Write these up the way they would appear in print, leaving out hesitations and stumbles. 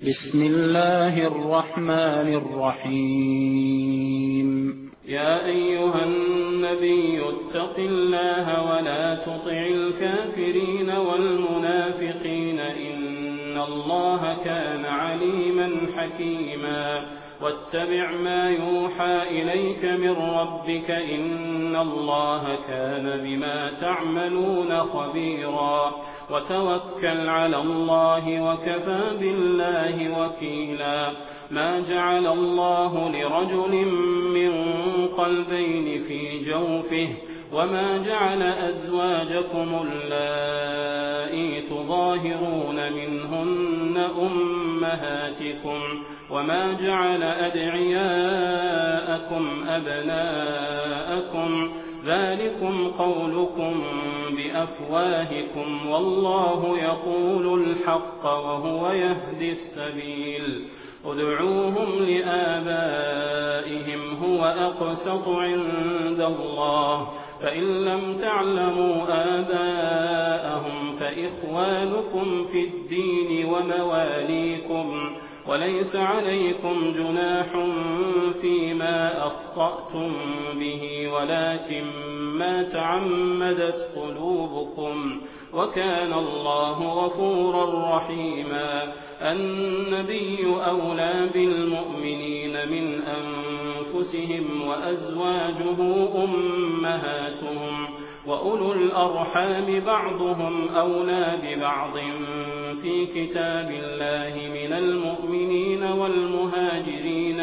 بسم الله الرحمن الرحيم. يا أيها النبي اتق الله ولا تطع الكافرين والمنافقين إن الله كان عليما حكيما واتبع ما يوحى إليك من ربك إن الله كان بما تعملون خبيرا وتوكل على الله وكفى بالله وكيلا ما جعل الله لرجل من قلبين في جوفه وما جعل أزواجكم اللائي تظاهرون منهن أمهاتكم وما جعل أدعياءكم أبناءكم ذلكم قولكم بأفواهكم والله يقول الحق وهو يهدي السبيل ادعوهم لآبائهم هو أقسط عند الله فإن لم تعلموا آباءهم فإخوانكم في الدين ومواليكم وليس عليكم جناح فيما أخطأتم به ولكن ما تعمدت قلوبكم وكان الله غفورا رحيما النبي أولى بالمؤمنين من أنفسهم وأزواجه أمهاتهم وأولو الأرحام بعضهم أولى ببعض في كتاب الله من المؤمنين والمهاجرين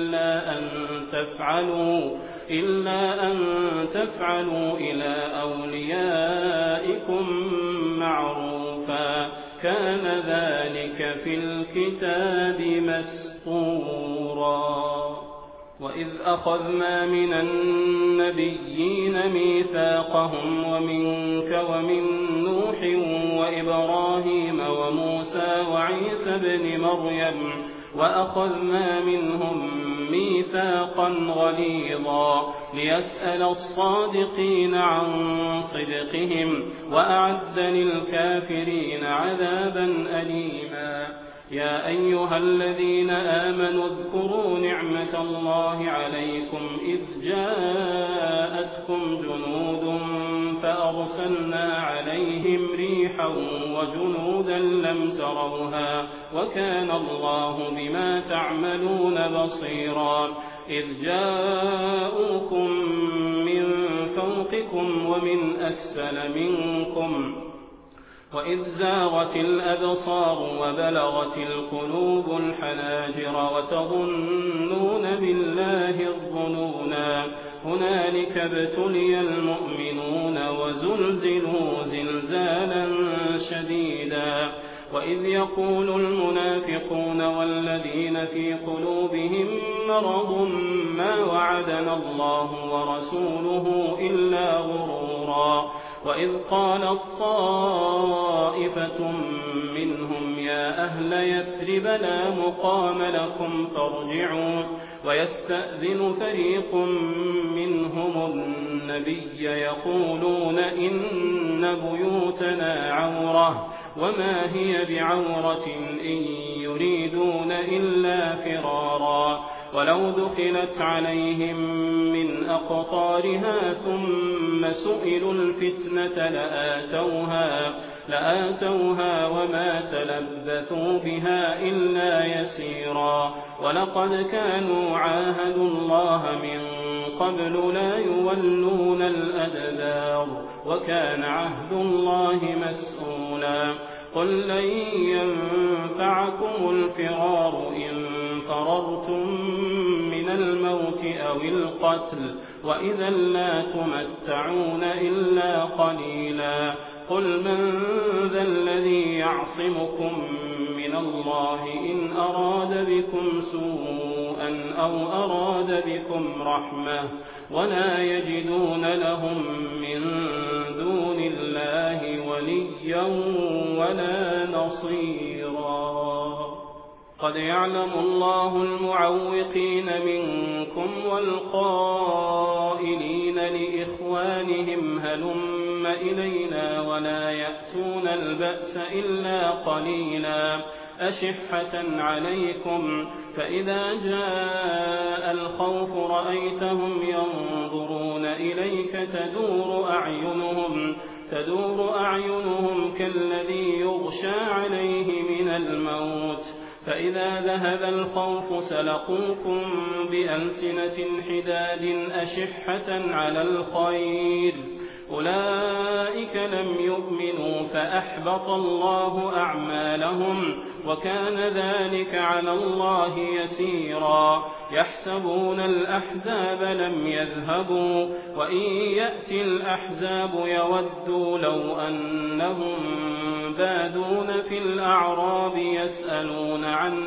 إلا أن تفعلوا إلى أوليائكم معروفا كان ذلك في الكتاب مسطورا وإذ أخذنا من النبيين ميثاقهم ومنك ومن نوح وإبراهيم وموسى وعيسى بن مريم وأخذنا منهم ميثاقا غليظا ليسأل الصادقين عن صدقهم وأعد للكافرين عذابا أليما يا أيها الذين آمنوا اذكروا نعمة الله عليكم إذ جاءتكم جنود فأرسلنا عليهم ريحا وجنودا لم تروها وكان الله بما تعملون بصيرا إذ جاءوكم من فوقكم ومن أسفل منكم وإذ زاغت الأبصار وبلغت القلوب الحناجر وتظنون بالله الظنونا هنالك ابتلي المؤمنون وزلزلوا زلزالا شديدا وإذ يقول المنافقون والذين في قلوبهم مرض ما وعدنا الله ورسوله إلا غرورا وإذ قالت طائفة منهم يا أهل يثرب لا مقام لكم فارجعوا ويستأذن فريق منهم النبي يقولون إن بيوتنا عورة وما هي بعورة إن يريدون إلا فرارا ولو دخلت عليهم من أقطارها ثم سئلوا الفتنة لآتوها وما تلبثوا بها إلا يسيرا ولقد كانوا عاهدوا الله من قبل لا يولون الأدبار وكان عهد الله مسؤولا قل لن ينفعكم الفرار إن فررتم من الموت أو القتل وإذا لا تمتعون إلا قليلا قل من ذا الذي يعصمكم من الله إن أراد بكم سوءا أو أراد بكم رحمة ولا يجدون لهم من دون الله وليا ولا نصيرا قد يعلم الله المعوقين منكم والقائلين لإخوانهم هلم إلينا ولا يأتون البأس إلا قليلا أشحة عليكم فإذا جاء الخوف رأيتهم ينظرون إليك تدور أعينهم كالذي يغشى عليه من الموت فإذا ذهب الخوف سلقوكم بألسنة حداد أشحة على الخير أولئك لم يؤمنوا فأحبط الله أعمالهم وكان ذلك على الله يسيرا يحسبون الأحزاب لم يذهبوا وإن يأتي الأحزاب يودوا لو أنهم بادون في الأعراب يسألون عن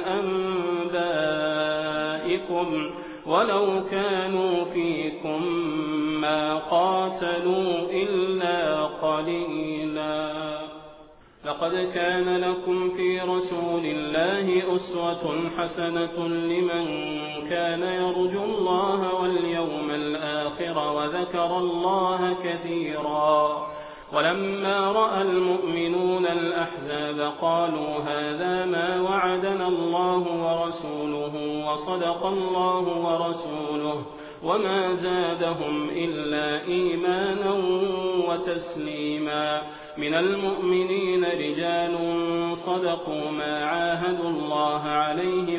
أنبائكم ولو كانوا فيكم ما قاتلوا إلا قليلا لقد كان لكم في رسول الله أسوة حسنة لمن كان يرجو الله واليوم الآخر وذكر الله كثيرا ولما رأى المؤمنون الأحزاب قالوا هذا ما وعدنا الله ورسوله وصدق الله ورسوله وما زادهم إلا إيمانا وتسليما من المؤمنين رجال صدقوا ما عاهدوا الله عليه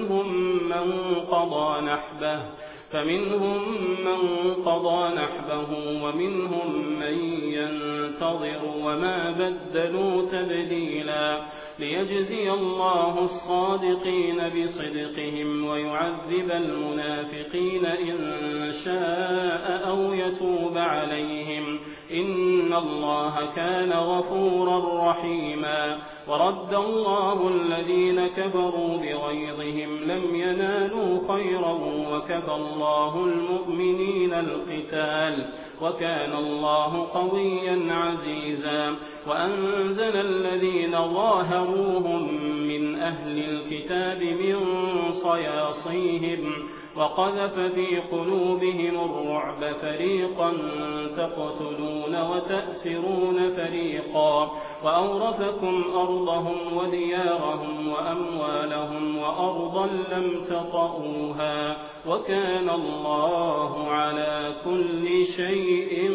فمنهم من قضى نحبه ومنهم من ينتظر وما بدلوا تبديلا ليجزي الله الصادقين بصدقهم ويعذب المنافقين إن شاء أو يتوب عليهم إن الله كان غفورا رحيما ورد الله الذين كفروا بغيظهم لم ينالوا خيرا وكفى الله المؤمنين القتال وكان الله قويا عزيزا وأنزل الذين ظاهروهم من أهل الكتاب من صياصيهم وقذف في قلوبهم الرعب فريقا تقتلون وتأسرون فريقا وأورثكم أرضهم وديارهم وأموالهم وأرضا لم تطئوها وكان الله على كل شيء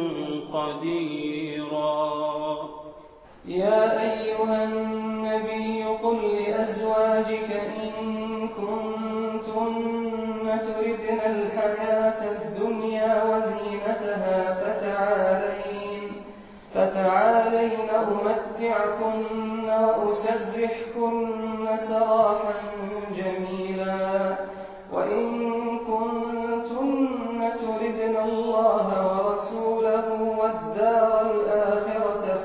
قديرا يا أيها النبي قل لأزواجك إن كنتن تردن الحياة الدنيا وزينتها فتعالين أمتعكن وأسرحكن سراحا جميلا وإن كنتن تردن الله ورسوله والدار الآخرة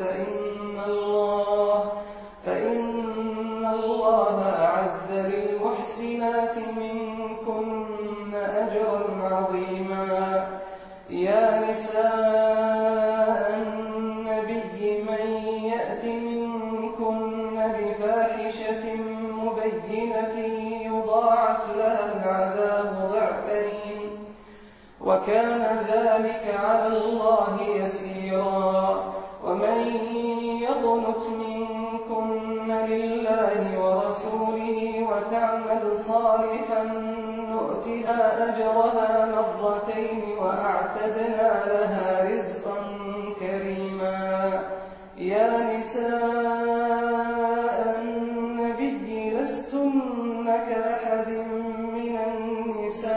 فإن الله أعد للمحسنات منكن أجرا عظيما يا نساء النبي من يأت منكن بفاحشة مبينة يضاعف لها العذاب ضعفين وكان ذلك على الله يسيرا ومن يقنت منكن لله ورسوله وتعمل صالحا نؤتها أجرها مرتين وأعتدنا لها رزقا كريما يا نساء النبي لستن كأحد من النساء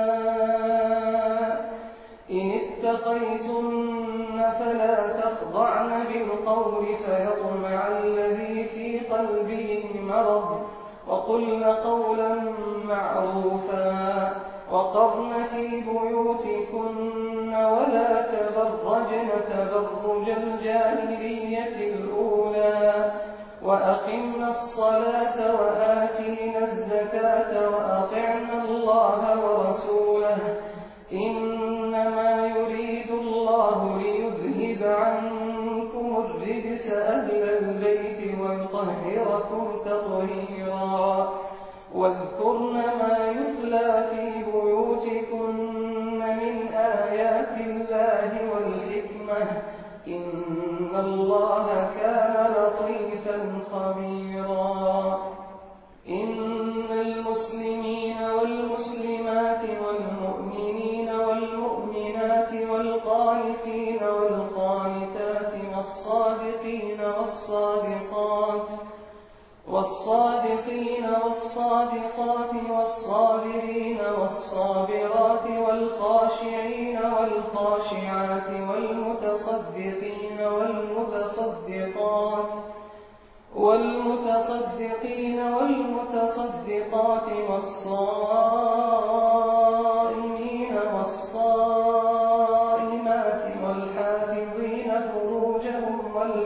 إن اتقيتن فلا تخضعن بالقول فيطمع الذي في قلبه مرض وقلن قولا معروفا وقرن في بيوتكن ولا تبرجن تبرج الجاهلية الأولى وأقمنا الصلاة وآتينا الزكاة وأطعنا الله ورسوله إنما يريد الله ليذهب عنكم الرجس أهل البيت ويطهركم تطهيرا واذكرن ما يتلى في بيوتكن من آيات الله والحكمة خبيرا. إن المسلمين والمسلمات والمؤمنين والمؤمنات والقانتين والقانتات والصادقين والصادقات والصابرين والصابرات والخاشعين والخاشعات والمتصدقين والمتصدقات والصائمين والصائمات والحافظين فروجهم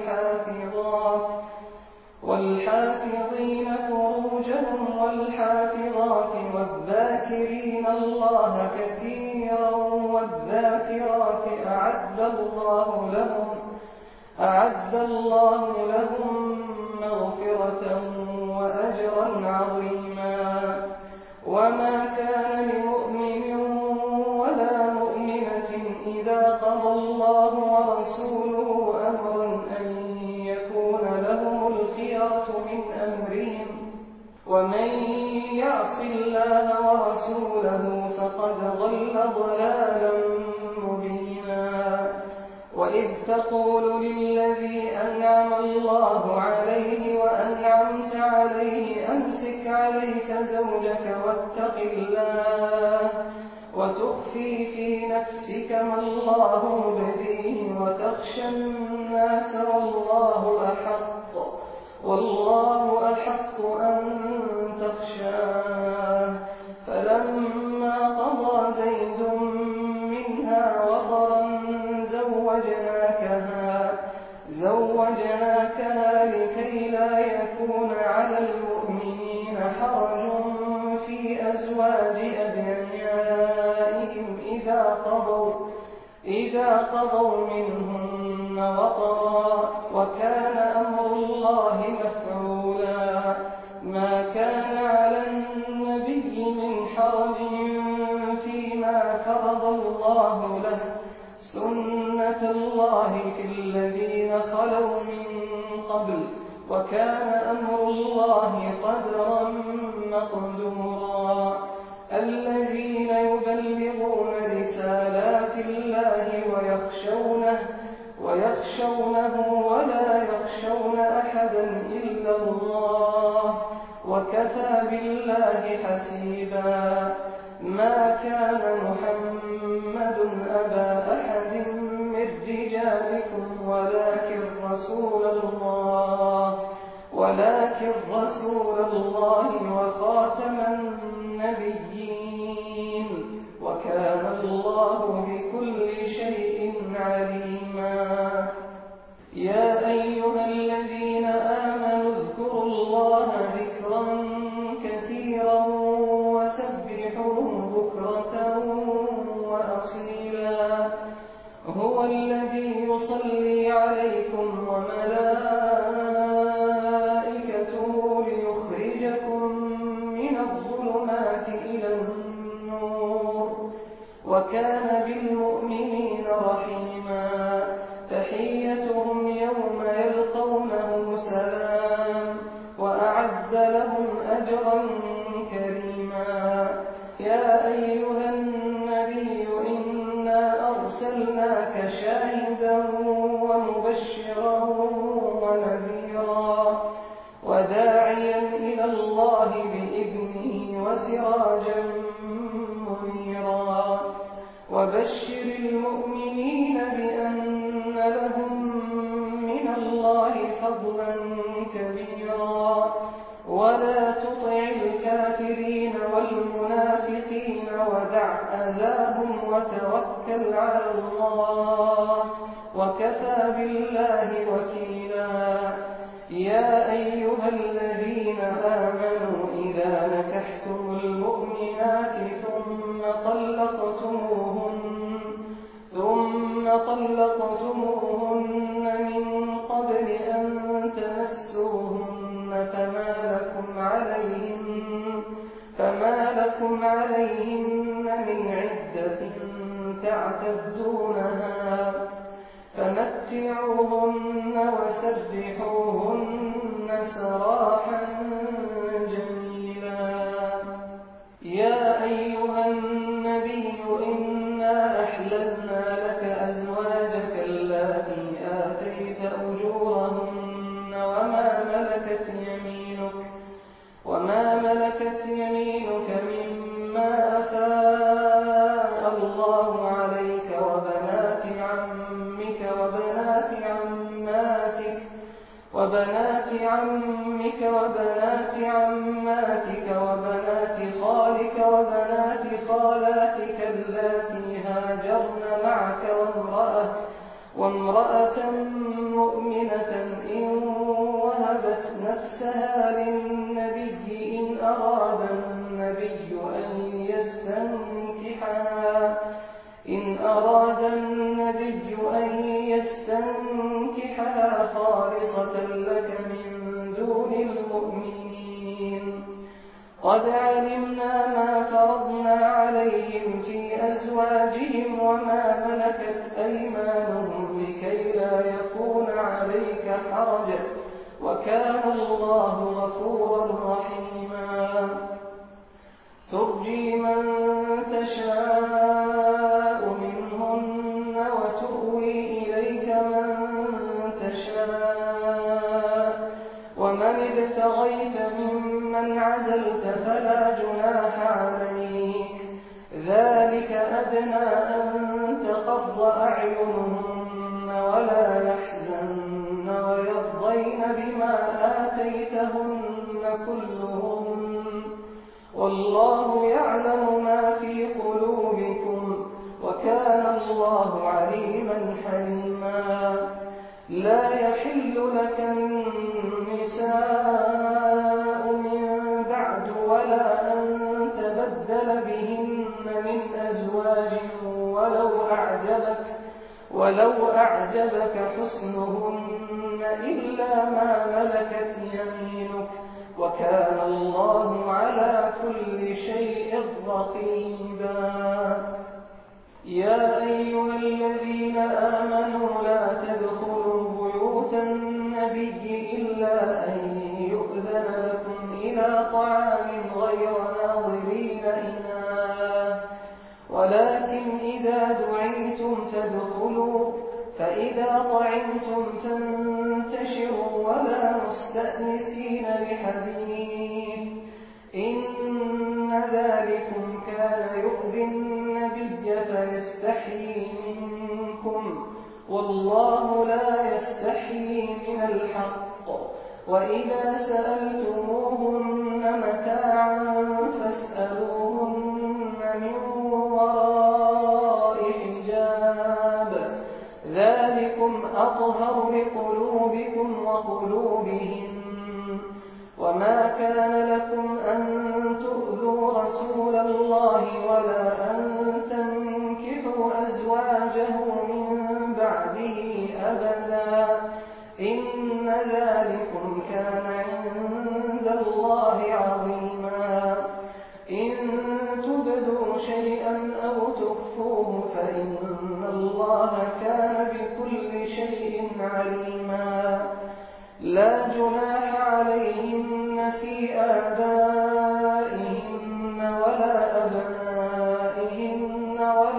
والحافظات والذاكرين الله كثيرا والذاكرات أعد الله لهم مغفرة وأجرا عظيما. وما كان لمؤمن ولا مؤمنة إذا قضى الله ورسوله أمرا أن يكون لهم الخيرة من أمرهم، ومن يعص الله ورسوله فقد ضل ضلالا مبينا. وإذ تقول للذي أنعم الله عليه وأنعمت عليه أمسك عليك زوجك واتق الله وتخفي في نفسك ما الله مبديه وتخشى الناس والله أحق أن تخشاه. فلما قضى زيد منها وطرا زوجناكها لكي لا يكون على المؤمنين حرج في أزواج أدعيائهم إذا قضوا منهن وطرا، وكان أمر الله مفعولا. ما كان على النبي من حرج فيما فرض الله له، سنة الله في الذين خلوا من قبل، وكان أمر الله قدرا مقدورا. الذين يبلغون رسالات الله ويخشونه ولا يخشون أحدا إلا الله، وكفى بالله حسيبا. ما كان محمد أبا أحد من رجالكم ولكن رسول الله وخاتم النبيين، وكان الله بكل شيء عليما. يا أيها الذين آمنوا اذكروا الله ذكرا كثيرا وسبحوه بكرة وأصيلا. هو الذي يصلي عليكم وملائكته ليخرجكم من الظلمات إلى النور، وكان بالمؤمنين رحيما. تحيتهم يوم يلقونه سلام، وأعد لهم أجرا كريما. يا أيها النبي إنا أرسلناك شاهدا ومبشرا ونذيرا وداعيا إلى الله بإذنه وسراجا منيرا. وبشر المؤمنين بأن لهم من الله فضلا كبيرا. ولا تطع الكافرين والمنافقين ودع أذاهم وتوكل على الله، وكفى بالله وكيلا. يا أيها الذين آمنوا إذا نكحتم المؤمنات ثم طلقتموهن من قبل أن تمسوهن فما لكم عليهن من عدة تعتدونها، فمتعوهن وسرحوهن سراحا جميلا. يا أيها النبي إنا أحللنا لك أزواجك اللاتي آتيت أجورهن وما ملكت يمينك مما أفاء الله عليك وبنات عمك وبنات عماتك وبنات خالك وبنات خالاتك اللاتي هاجرن معك وامرأة مؤمنة إن وهبت نفسها للنبي إن أراد النبي أن يستنكحها خالصة لك من دون المؤمنين. قد علمنا ما فرضنا عليهم في أزواجهم وما ملكت أيمانهم لكي لا يكون عليك حرج وكان الله غفورا رحيما. ترجي من تشاء منهن وتؤوي إليك من تشاء ومن ابتغيت ممن عزلت فلا جناح عليك. ذلك أدنى أن تقر أعينهن ولا يحزن ويرضين بما آتيتهن كلهم والله يعلم ما في قلوبكم وكان الله عليما حليما. لا يحل لك النساء من بعد ولا أن تبدل بهن من أزواج ولو أعجبك حسنهن إلا ما ملكت يمينك وكان الله على كل شيء رقيبا. يا أيها الذين آمنوا لا تدخلوا بيوت النبي إلا أن يؤذن لكم إلى طعام غير ناظرين إناه ولكن إذا دعيتم فادخلوا فإذا طعمتم فانتشروا ولا مستأنسين لحديث إن ذلكم كان يؤذي النبي فيستحيي منكم والله لا يستحيي من الحق. وإذا سألتموهن متاعا فاسألوهن من وراء حجاب ذلكم أطهر لقلوبكم وقلوبهم. وما كان لكم أن تؤذوا رسول الله ولا أن تنكحوا أزواجه من بعده أبدا إن ذلكم كان عند الله عظيما. إن تبدوا شيئا أو تخفوه فإن الله كان بكل شيء عليما. لا جناح عليهن في آبائهن ولا أبنائهن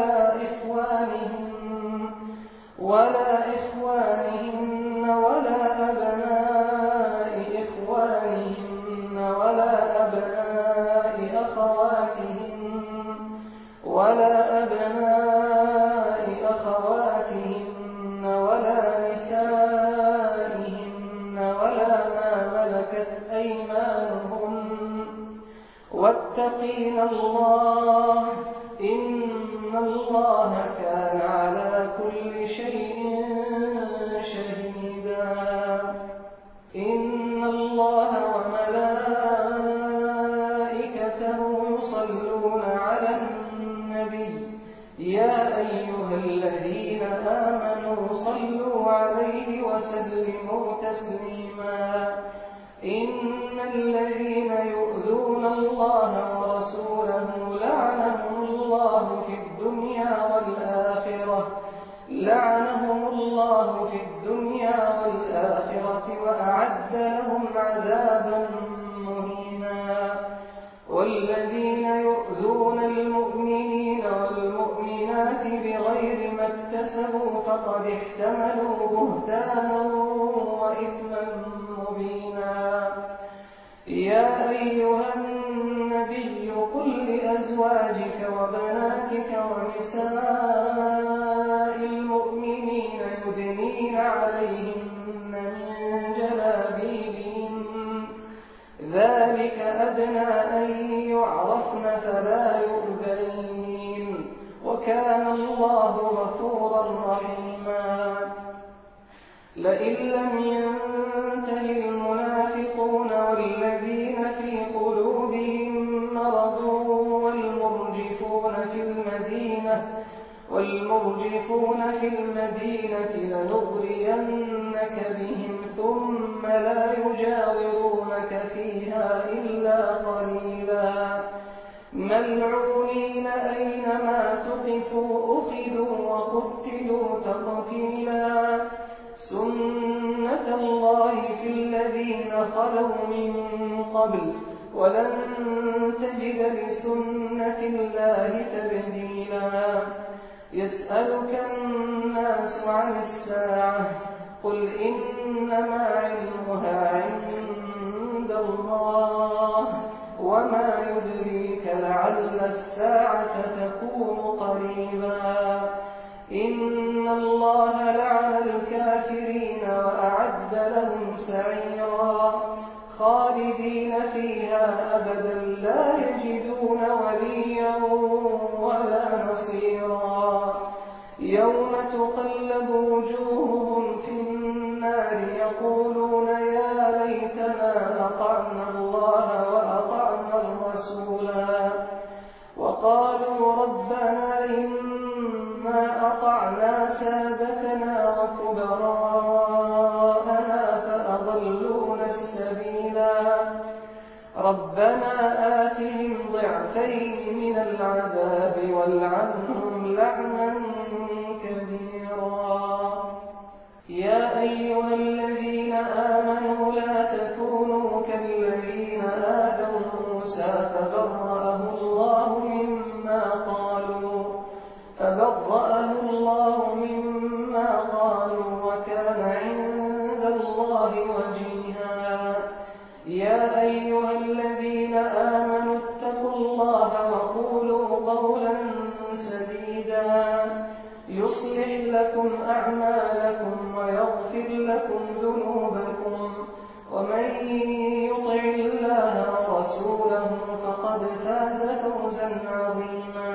ولا إخوانهن ولا أبناء إخوانهن ولا أبناء أخواتهن ولا نسائهن ولا ما ملكت أيمانهن واتقين الله إن الله كان على كل شيء شهيدا. إن الله وملائكته يصلون على النبي يا أيها الذين آمنوا صلوا عليه وسلموا تسليما. إن الذين يؤذون الله ورسوله لعنهم الله في الدنيا والآخرة وأعد لهم بناتك ونساء المؤمنين يدنين عليهن من جلابيبهن ذلك أدنى أن يعرفن فلا يؤذين وكان الله غفورا رحيما لئن لم ينته المنافقون والذين في قلوبهم مرض والمرجفون في المدينة لنغرينك بهم ثم لا يجاورونك فيها إلا قليلا ملعونين أينما ثقفوا أخذوا وقتلوا تقتيلا سنة الله في الذين خلوا من قبل ولن تجد لسنة الله تبديلا يسألك الناس عن الساعة قل إنما علمها عند الله وما يدريك لعل الساعة تكون قريبا إن الله لعن الكافرين وأعد لهم سعيرا خالدين فيها أبدا لا يجدون وليا ولا نصيرا يوم تقلب وجوههم في النار يقولون يا ليتنا أطعنا الله وأطعنا الرسولا وقالوا ربنا إنا أطعنا سادتنا وكبراءنا فأضلونا السبيلا ربنا آتهم ضعفين من العذاب والعنهم لعنا كبيرا يا أيها الذين آمنوا لا تكونوا كالذين آذوا موسى فبرأه الله مما قالوا وكان عند الله وجيها يا أيها الذين آمنوا اتقوا الله وقولوا قولا سديدا يصلح لكم أعمالكم ويغفر لكم ذنوبكم ومن يطع الله ورسوله فقد فاز فوزا عظيما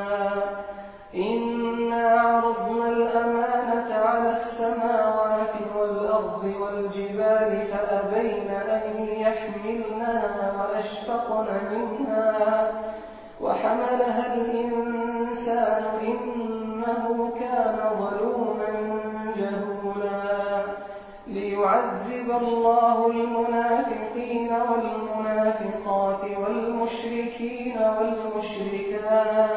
إنا عرضنا الأمانة على السماوات والأرض والجبال فأبين أن يحملنها وأشفقن منها وحملها الإنسان إنه كان ظلوما جهولا ليعذب الله المنافقين والمنافقات والمشركين والمشركات